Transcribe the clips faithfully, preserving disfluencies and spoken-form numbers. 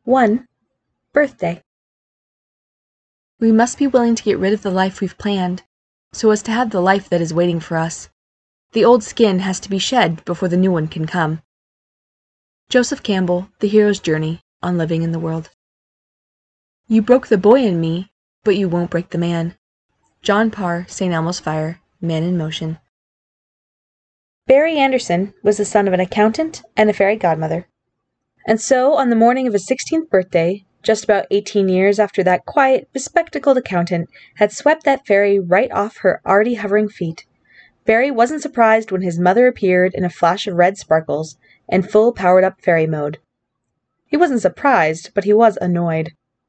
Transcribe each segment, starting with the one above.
one. Birthday. We must be willing to get rid of the life we've planned, so as to have the life that is waiting for us. The old skin has to be shed before the new one can come. Joseph Campbell, The Hero's Journey on Living in the World. You broke the boy in me, but you won't break the man. John Parr, Saint Elmo's Fire, Man in Motion. Barry Anderson was the son of an accountant and a fairy godmother. And so, on the morning of his sixteenth birthday, just about eighteen years after that quiet, bespectacled accountant had swept that fairy right off her already hovering feet, Barry wasn't surprised when his mother appeared in a flash of red sparkles and full powered-up fairy mode. He wasn't surprised, but he was annoyed.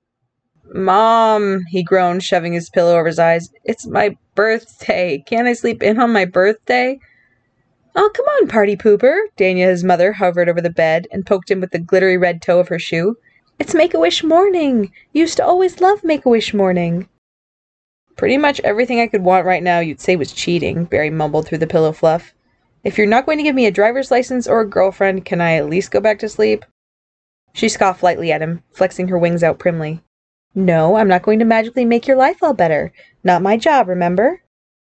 "Mom," he groaned, shoving his pillow over his eyes, "it's my birthday. Can't I sleep in on my birthday?" "Oh, come on, party pooper." Dania, his mother, hovered over the bed and poked him with the glittery red toe of her shoe. "It's Make-A-Wish morning. You used to always love Make-A-Wish morning." "Pretty much everything I could want right now you'd say was cheating," Barry mumbled through the pillow fluff. "If you're not going to give me a driver's license or a girlfriend, can I at least go back to sleep?" She scoffed lightly at him, flexing her wings out primly. "No, I'm not going to magically make your life all better. Not my job, remember?"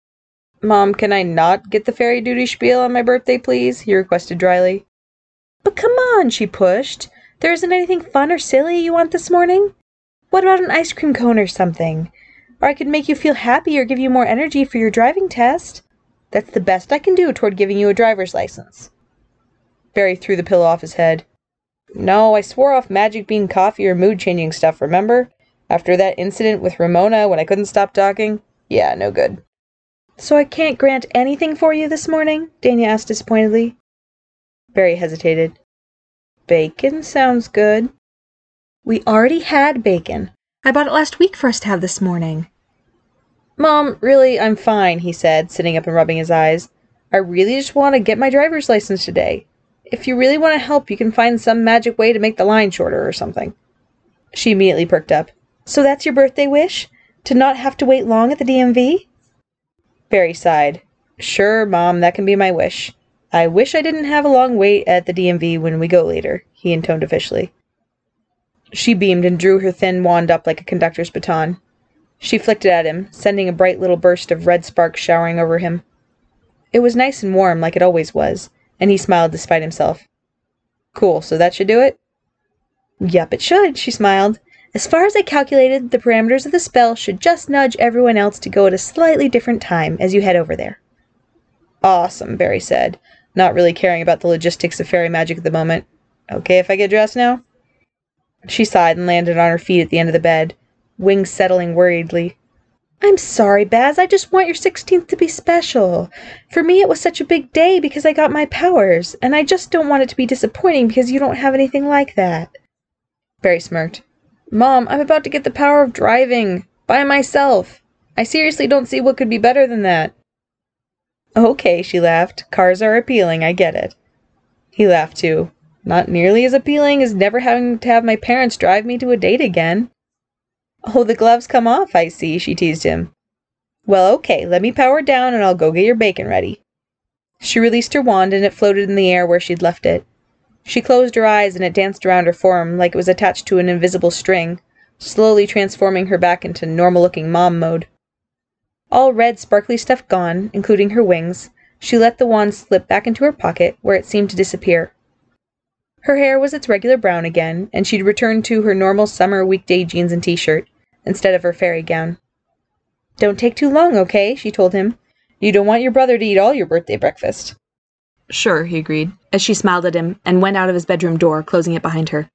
"Mom, can I not get the fairy duty spiel on my birthday, please?" he requested dryly. "But come on," she pushed. "There isn't anything fun or silly you want this morning? What about an ice cream cone or something? Or I could make you feel happy or give you more energy for your driving test. That's the best I can do toward giving you a driver's license." Barry threw the pillow off his head. "No, I swore off magic bean coffee or mood-changing stuff, remember? After that incident with Ramona when I couldn't stop talking? Yeah, no good." "So I can't grant anything for you this morning?" Dania asked disappointedly. Barry hesitated. "Bacon sounds good." "We already had bacon. I bought it last week for us to have this morning." "Mom, really, I'm fine," he said, sitting up and rubbing his eyes. "I really just want to get my driver's license today. If you really want to help, you can find some magic way to make the line shorter or something." She immediately perked up. "So that's your birthday wish? To not have to wait long at the D M V?" Barry sighed. "Sure, Mom, that can be my wish. I wish I didn't have a long wait at the D M V when we go later," he intoned officially. She beamed and drew her thin wand up like a conductor's baton. She flicked it at him, sending a bright little burst of red sparks showering over him. It was nice and warm, like it always was, and he smiled despite himself. "Cool, so that should do it?" "Yup, it should," she smiled. "As far as I calculated, the parameters of the spell should just nudge everyone else to go at a slightly different time as you head over there." "Awesome," Barry said, not really caring about the logistics of fairy magic at the moment. "Okay if I get dressed now?" She sighed and landed on her feet at the end of the bed, wings settling worriedly. "I'm sorry, Baz. I just want your sixteenth to be special. For me, it was such a big day because I got my powers, and I just don't want it to be disappointing because you don't have anything like that." Barry smirked. "Mom, I'm about to get the power of driving. By myself. I seriously don't see what could be better than that." "Okay," she laughed. "Cars are appealing, I get it." He laughed too. "Not nearly as appealing as never having to have my parents drive me to a date again." "Oh, the gloves come off, I see," she teased him. "Well, okay, let me power down and I'll go get your bacon ready." She released her wand and it floated in the air where she'd left it. She closed her eyes and it danced around her form like it was attached to an invisible string, slowly transforming her back into normal-looking mom mode. All red, sparkly stuff gone, including her wings, she let the wand slip back into her pocket, where it seemed to disappear. Her hair was its regular brown again, and she'd returned to her normal summer weekday jeans and t-shirt, instead of her fairy gown. "Don't take too long, okay?" she told him. "You don't want your brother to eat all your birthday breakfast." "Sure," he agreed, as she smiled at him and went out of his bedroom door, closing it behind her.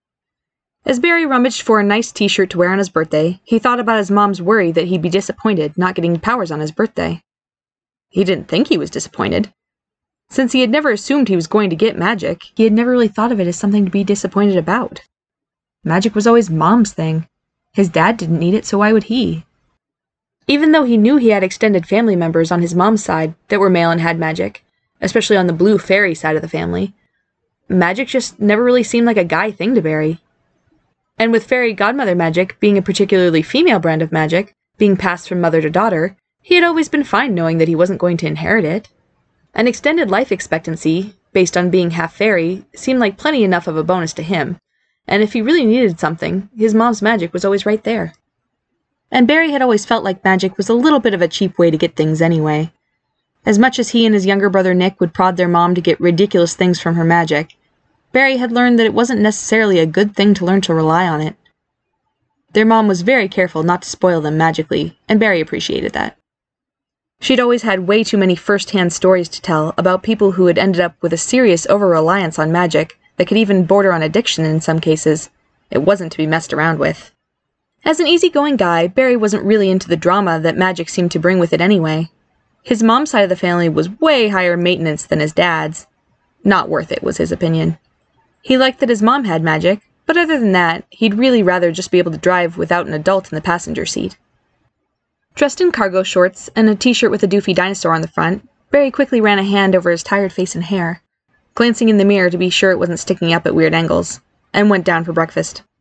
As Barry rummaged for a nice t-shirt to wear on his birthday, he thought about his mom's worry that he'd be disappointed not getting powers on his birthday. He didn't think he was disappointed. Since he had never assumed he was going to get magic, he had never really thought of it as something to be disappointed about. Magic was always Mom's thing. His dad didn't need it, so why would he? Even though he knew he had extended family members on his mom's side that were male and had magic, especially on the blue fairy side of the family, magic just never really seemed like a guy thing to Barry. And with fairy godmother magic being a particularly female brand of magic, being passed from mother to daughter, he had always been fine knowing that he wasn't going to inherit it. An extended life expectancy, based on being half fairy, seemed like plenty enough of a bonus to him, and if he really needed something, his mom's magic was always right there. And Barry had always felt like magic was a little bit of a cheap way to get things anyway. As much as he and his younger brother Nick would prod their mom to get ridiculous things from her magic, Barry had learned that it wasn't necessarily a good thing to learn to rely on it. Their mom was very careful not to spoil them magically, and Barry appreciated that. She'd always had way too many first-hand stories to tell about people who had ended up with a serious over-reliance on magic that could even border on addiction in some cases. It wasn't to be messed around with. As an easygoing guy, Barry wasn't really into the drama that magic seemed to bring with it anyway. His mom's side of the family was way higher maintenance than his dad's. Not worth it, was his opinion. He liked that his mom had magic, but other than that, he'd really rather just be able to drive without an adult in the passenger seat. Dressed in cargo shorts and a t-shirt with a doofy dinosaur on the front, Barry quickly ran a hand over his tired face and hair, glancing in the mirror to be sure it wasn't sticking up at weird angles, and went down for breakfast.